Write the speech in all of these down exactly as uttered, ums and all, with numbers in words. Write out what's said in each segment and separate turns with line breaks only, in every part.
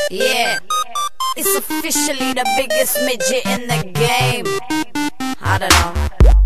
Yeah, it's officially the biggest midget in the game. I don't know.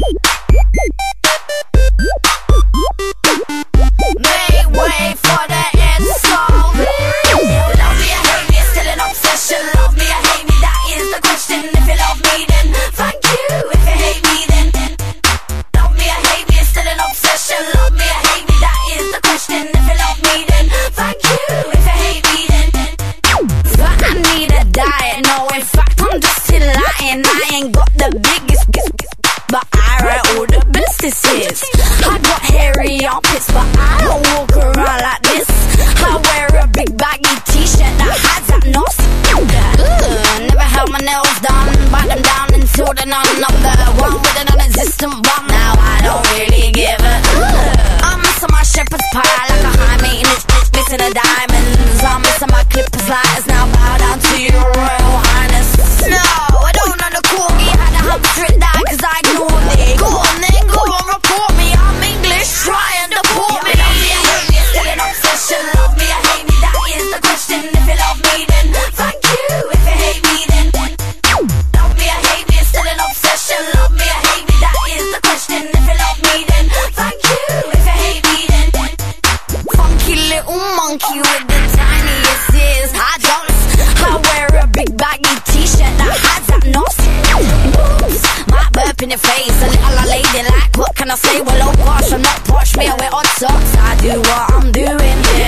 Make way for the insult. Love me or hate me, it's still an obsession. Love me or hate me, that is the question. If you love me, then thank you. If you hate me, then love me or hate me, it's still an obsession. Love me or hate me, that is the question. If you love me, then thank you. If you hate me, then but I need a diet. No, in fact, I'm just still lying. I ain't got the biggest, but I write all the businesses. I got hairy armpits, but I don't walk around like this. I wear a big baggy t-shirt that hides that nose. Ugh, never held my nails done, bite them down until they're none. I'm the one with an non-existent bum. Now I don't really give a ugh. I'm missing my shepherd's pie like a high maintenance bitch missing the diamonds. I'm missing my clippers lighters. Now bow down to your royal highness. No, I don't know the call me. Had a hamster die cause I ignored it. Go on then, go on, report me. I'm English, try and deport me. Love me or hate me, it's still an obsession. Love me or hate me, that is the question. If you love me, then thank you. If you hate me, then love me or hate me, it's still an obsession. Love me or hate me, that is the question. If you love me, then thank you. If you hate me, then funky little monkey with the tiniest ears. I don't, I wear a big baggy t-shirt that hides that nose. Moves, might burp in your face, a little lady like, what can I say? Well, oh gosh, I'm not posh, me I wear odd socks. I do what I'm doing.